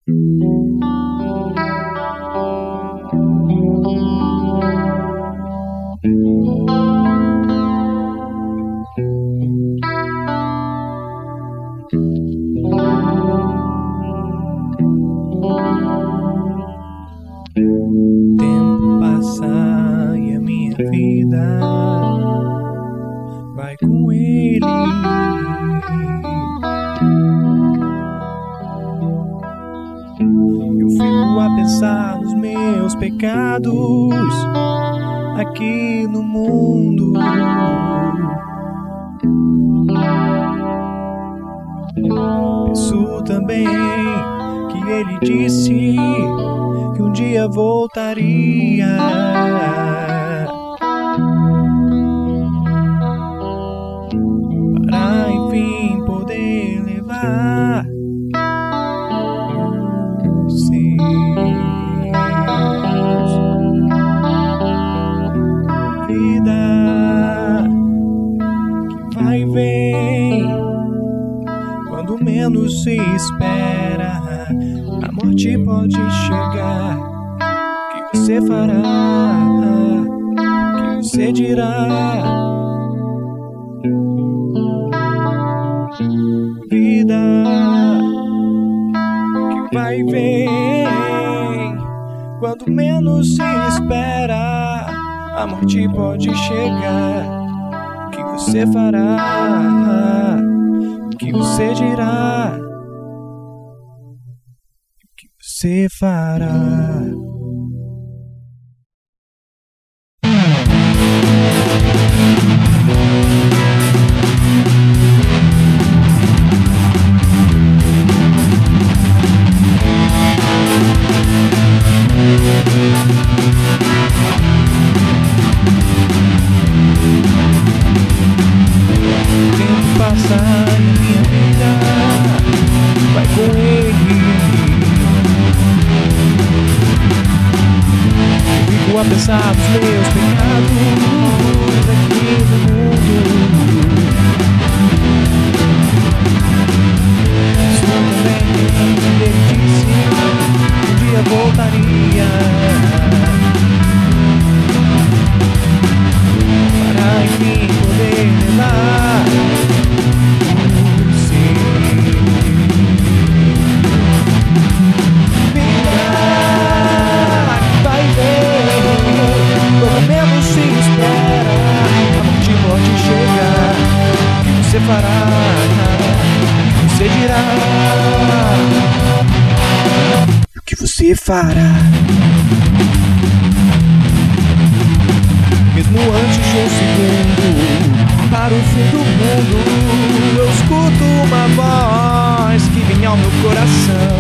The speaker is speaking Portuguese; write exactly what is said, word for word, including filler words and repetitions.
Tempo passa e a minha vida vai com ele. Eu fico a pensar nos meus pecados aqui no mundo. Penso também que ele disse que um dia voltaria para enfim poder levar seus vida que vai e vem quando menos se espera. A morte pode chegar. O que você fará? O que você dirá? Vida que vai e vem quando menos se espera. A morte pode chegar. O que você fará? O que você dirá? Você fará. Tempo passa e minha vida vai com ele. Fico a pensar nos meus pecados aqui no mundo. Estou também que ele disse que um dia voltaria para enfim poder levar você fará, você dirá, o que você fará. Mesmo antes de um segundo, para o fim do mundo, eu escuto uma voz que vem ao meu coração.